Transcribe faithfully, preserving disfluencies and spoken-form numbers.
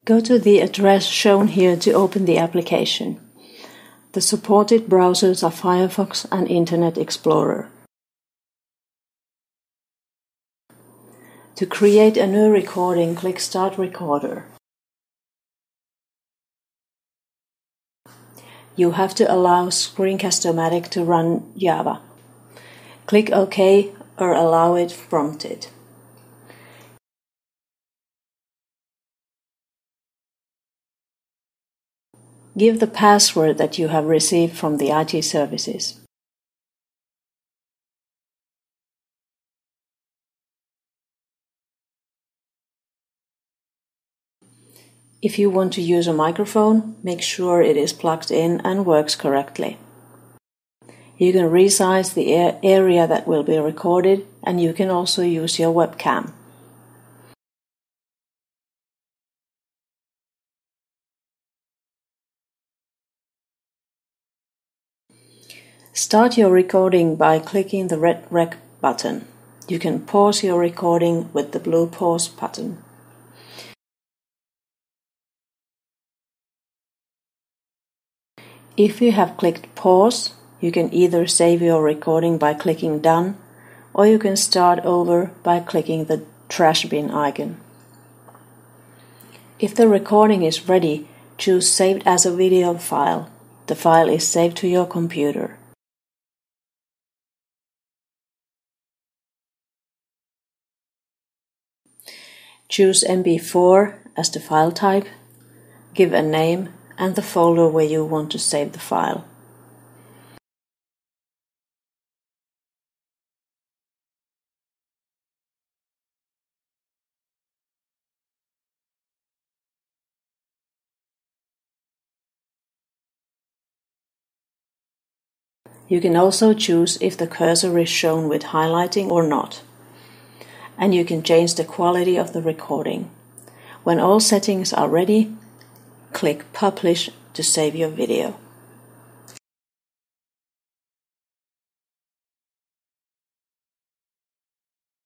Go to the address shown here to open the application. The supported browsers are Firefox and Internet Explorer. To create a new recording, click Start Recorder. You have to allow Screencast-O-Matic to run Java. Click OK or allow it prompted. Give the password that you have received from the I T services. If you want to use a microphone, make sure it is plugged in and works correctly. You can resize the area that will be recorded, and you can also use your webcam. Start your recording by clicking the red Rec button. You can pause your recording with the blue Pause button. If you have clicked Pause, you can either save your recording by clicking Done, or you can start over by clicking the trash bin icon. If the recording is ready, choose Saved as a video file. The file is saved to your computer. Choose M P four as the file type, give a name and the folder where you want to save the file. You can also choose if the cursor is shown with highlighting or not. And you can change the quality of the recording. When all settings are ready, click Publish to save your video.